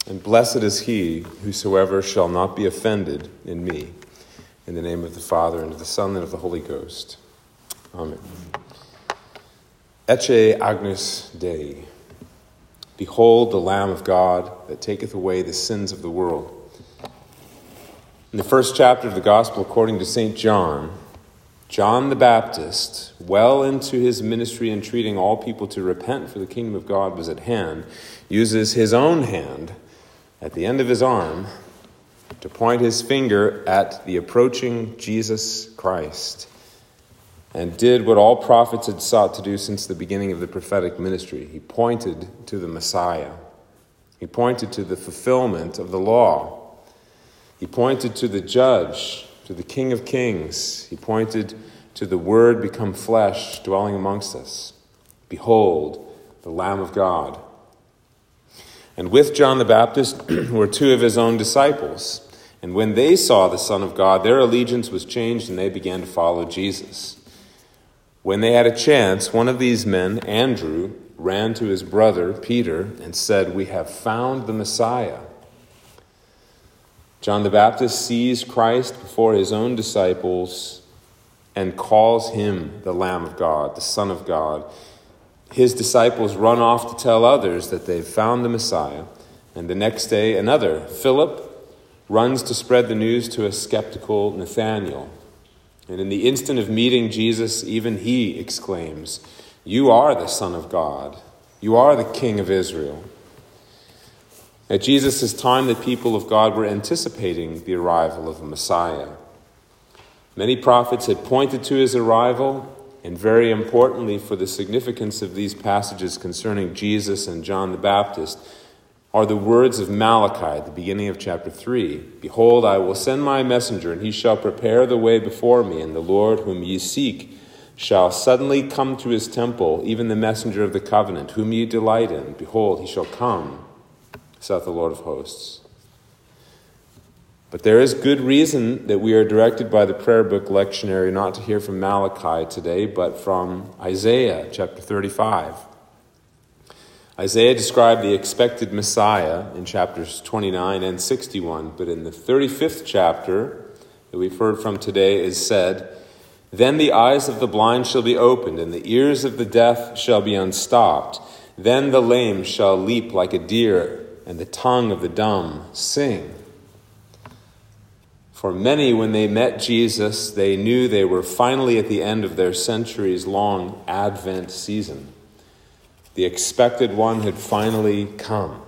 and blessed is he whosoever shall not be offended in me. In the name of the Father, and of the Son, and of the Holy Ghost. Amen. Ecce Agnus Dei. Behold the Lamb of God that taketh away the sins of the world. In the first chapter of the Gospel according to St. John, John the Baptist, well into his ministry entreating all people to repent for the kingdom of God was at hand, uses his own hand at the end of his arm to point his finger at the approaching Jesus Christ, and did what all prophets had sought to do since the beginning of the prophetic ministry. He pointed to the Messiah. He pointed to the fulfillment of the law. He pointed to the judge, to the King of Kings. He pointed to the Word become flesh, dwelling amongst us. Behold, the Lamb of God. And with John the Baptist were two of his own disciples. And when they saw the Son of God, their allegiance was changed, and they began to follow Jesus. When they had a chance, one of these men, Andrew, ran to his brother Peter and said, "We have found the Messiah." John the Baptist sees Christ before his own disciples and calls him the Lamb of God, the Son of God. His disciples run off to tell others that they've found the Messiah. And the next day, another, Philip, runs to spread the news to a skeptical Nathanael. And in the instant of meeting Jesus, even he exclaims, "You are the Son of God. You are the King of Israel." At Jesus' time, the people of God were anticipating the arrival of a Messiah. Many prophets had pointed to his arrival, and very importantly for the significance of these passages concerning Jesus and John the Baptist are the words of Malachi at the beginning of chapter 3. "Behold, I will send my messenger, and he shall prepare the way before me, and the Lord whom ye seek shall suddenly come to his temple, even the messenger of the covenant, whom ye delight in. Behold, he shall come, saith the Lord of hosts." But there is good reason that we are directed by the prayer book lectionary not to hear from Malachi today, but from Isaiah chapter 35. Isaiah described the expected Messiah in chapters 29 and 61, but in the 35th chapter that we've heard from today is said, "Then the eyes of the blind shall be opened, and the ears of the deaf shall be unstopped. Then the lame shall leap like a deer, and the tongue of the dumb sing." For many, when they met Jesus, they knew they were finally at the end of their centuries-long Advent season. The expected one had finally come.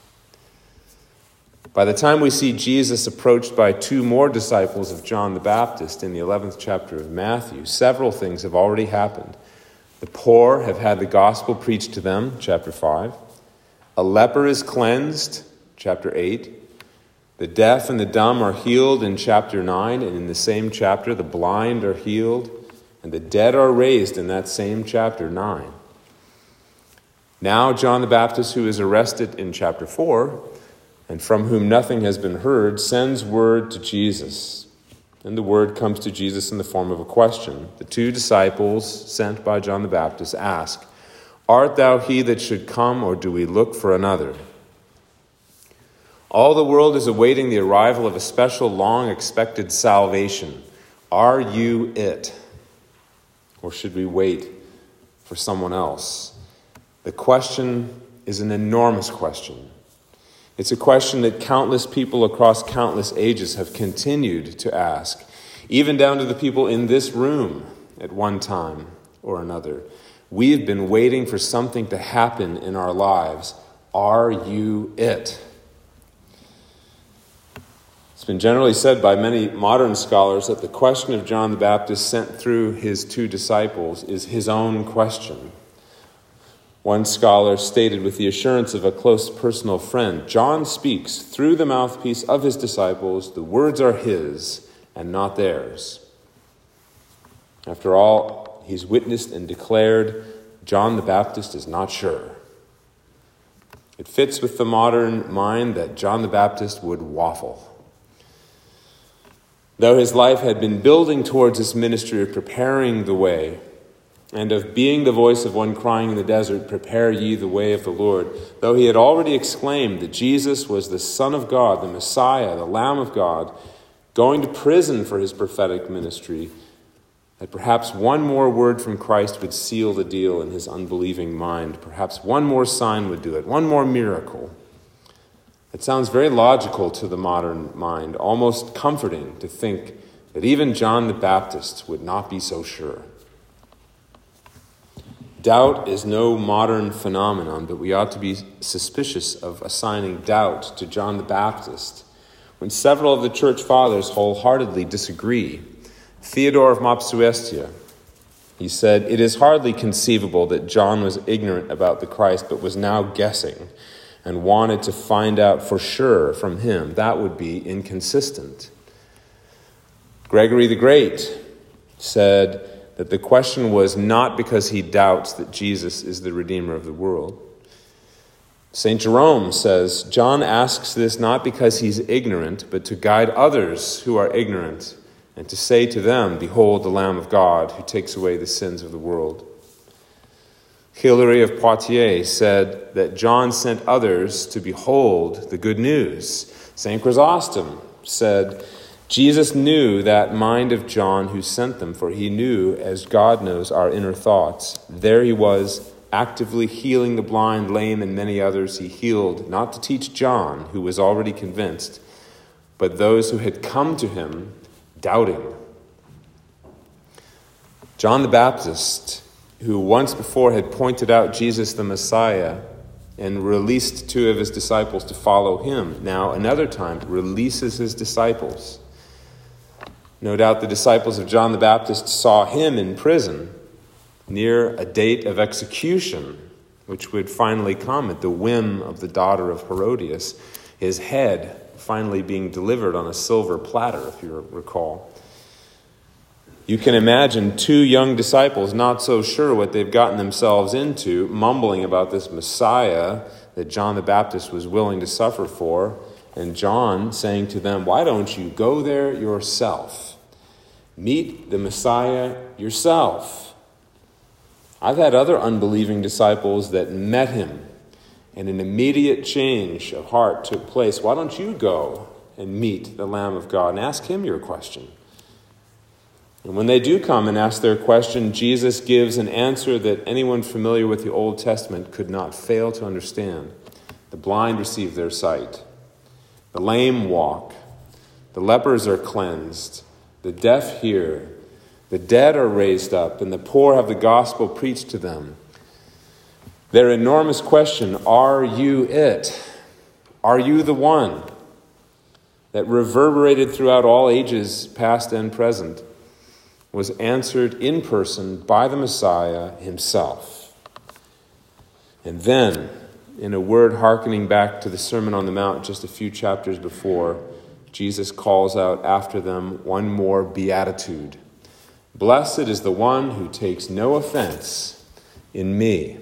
By the time we see Jesus approached by two more disciples of John the Baptist in the 11th chapter of Matthew, several things have already happened. The poor have had the gospel preached to them, chapter 5. A leper is cleansed, chapter 8. The deaf and the dumb are healed in chapter 9, and in the same chapter the blind are healed, and the dead are raised in that same chapter 9. Now John the Baptist, who is arrested in chapter 4, and from whom nothing has been heard, sends word to Jesus. And the word comes to Jesus in the form of a question. The two disciples sent by John the Baptist ask, "Art thou he that should come, or do we look for another?" All the world is awaiting the arrival of a special, long-expected salvation. Are you it? Or should we wait for someone else? The question is an enormous question. It's a question that countless people across countless ages have continued to ask, even down to the people in this room at one time or another. We've been waiting for something to happen in our lives. Are you it? It's been generally said by many modern scholars that the question of John the Baptist sent through his two disciples is his own question. One scholar stated with the assurance of a close personal friend, "John speaks through the mouthpiece of his disciples. The words are his and not theirs." After all, he's witnessed and declared, John the Baptist is not sure. It fits with the modern mind that John the Baptist would waffle. Though his life had been building towards his ministry of preparing the way and of being the voice of one crying in the desert, prepare ye the way of the Lord. Though he had already exclaimed that Jesus was the Son of God, the Messiah, the Lamb of God, going to prison for his prophetic ministry, that perhaps one more word from Christ would seal the deal in his unbelieving mind. Perhaps one more sign would do it, one more miracle. It sounds very logical to the modern mind, almost comforting to think that even John the Baptist would not be so sure. Doubt is no modern phenomenon, but we ought to be suspicious of assigning doubt to John the Baptist when several of the church fathers wholeheartedly disagree. Theodore of Mopsuestia, he said, "It is hardly conceivable that John was ignorant about the Christ, but was now guessing and wanted to find out for sure from him. That would be inconsistent." Gregory the Great said that the question was not because he doubts that Jesus is the Redeemer of the world. St. Jerome says, John asks this not because he's ignorant, but to guide others who are ignorant and to say to them, behold the Lamb of God who takes away the sins of the world. Hilary of Poitiers said that John sent others to behold the good news. St. Chrysostom said, Jesus knew that mind of John who sent them, for he knew, as God knows, our inner thoughts. There he was, actively healing the blind, lame, and many others he healed, not to teach John, who was already convinced, but those who had come to him doubting. John the Baptist, who once before had pointed out Jesus the Messiah and released two of his disciples to follow him, now another time releases his disciples. No doubt the disciples of John the Baptist saw him in prison near a date of execution, which would finally come at the whim of the daughter of Herodias, his head finally being delivered on a silver platter, if you recall. You can imagine two young disciples not so sure what they've gotten themselves into, mumbling about this Messiah that John the Baptist was willing to suffer for, and John saying to them, why don't you go there yourself? Meet the Messiah yourself. I've had other unbelieving disciples that met him, and an immediate change of heart took place. Why don't you go and meet the Lamb of God and ask him your question? And when they do come and ask their question, Jesus gives an answer that anyone familiar with the Old Testament could not fail to understand. The blind receive their sight. The lame walk. The lepers are cleansed. The deaf hear. The dead are raised up, and the poor have the gospel preached to them. Their enormous question, are you it? Are you the one? That reverberated throughout all ages, past and present, was answered in person by the Messiah himself. And then, in a word hearkening back to the Sermon on the Mount just a few chapters before, Jesus calls out after them one more beatitude. Blessed is the one who takes no offense in me.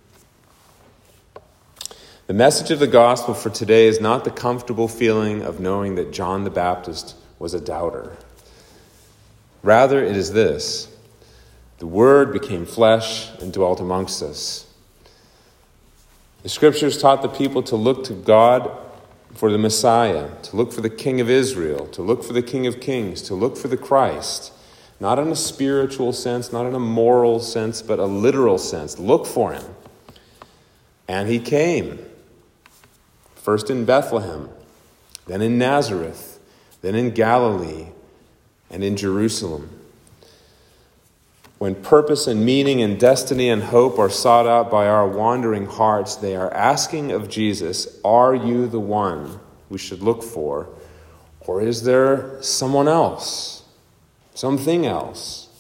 The message of the gospel for today is not the comfortable feeling of knowing that John the Baptist was a doubter. Rather, it is this: the Word became flesh and dwelt amongst us. The Scriptures taught the people to look to God for the Messiah, to look for the King of Israel, to look for the King of Kings, to look for the Christ, not in a spiritual sense, not in a moral sense, but a literal sense. Look for him. And he came, first in Bethlehem, then in Nazareth, then in Galilee, and in Jerusalem. When purpose and meaning and destiny and hope are sought out by our wandering hearts, they are asking of Jesus, are you the one we should look for? Or is there someone else, something else?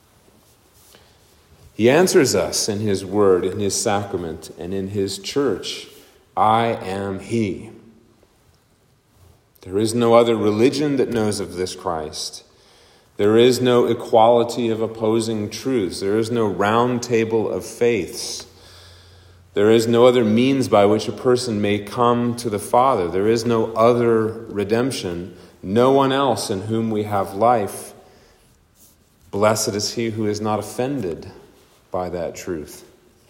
He answers us in his word, in his sacrament, and in his church. I am he. There is no other religion that knows of this Christ. There is no equality of opposing truths. There is no round table of faiths. There is no other means by which a person may come to the Father. There is no other redemption, no one else in whom we have life. Blessed is he who is not offended by that truth.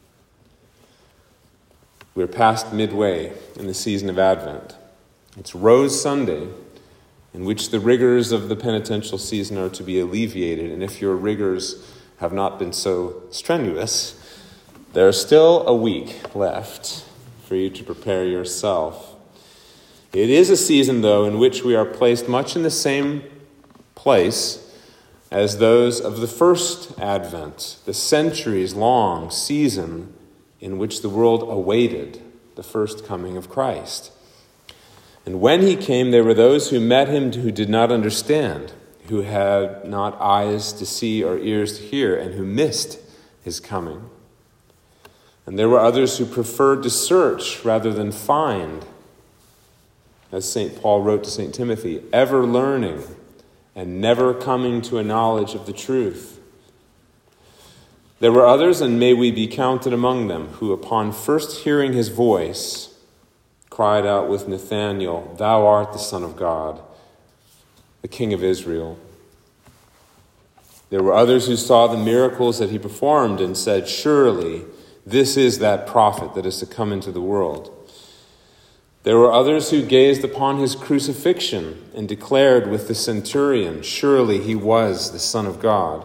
We're past midway in the season of Advent. It's Rose Sunday, in which the rigors of the penitential season are to be alleviated. And if your rigors have not been so strenuous, there's still a week left for you to prepare yourself. It is a season, though, in which we are placed much in the same place as those of the first Advent, the centuries-long season in which the world awaited the first coming of Christ. And when he came, there were those who met him who did not understand, who had not eyes to see or ears to hear, and who missed his coming. And there were others who preferred to search rather than find, as St. Paul wrote to St. Timothy, ever learning and never coming to a knowledge of the truth. There were others, and may we be counted among them, who upon first hearing his voice cried out with Nathanael, "Thou art the Son of God, the King of Israel." There were others who saw the miracles that he performed and said, "Surely this is that prophet that is to come into the world." There were others who gazed upon his crucifixion and declared with the centurion, "Surely he was the Son of God."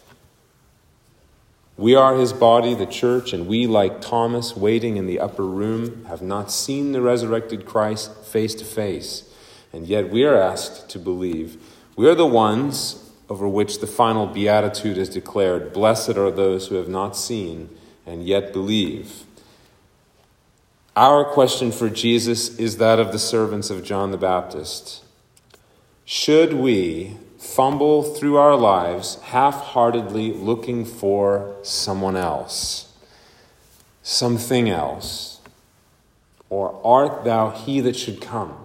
We are his body, the church, and we, like Thomas, waiting in the upper room, have not seen the resurrected Christ face to face, and yet we are asked to believe. We are the ones over which the final beatitude is declared, "Blessed are those who have not seen and yet believe." Our question for Jesus is that of the servants of John the Baptist. Should we fumble through our lives half-heartedly looking for someone else, something else? Or art thou he that should come?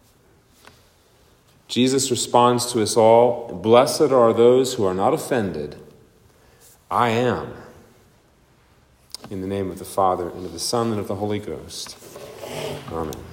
Jesus responds to us all, "Blessed are those who are not offended. I am." In the name of the Father, and of the Son, and of the Holy Ghost. Amen.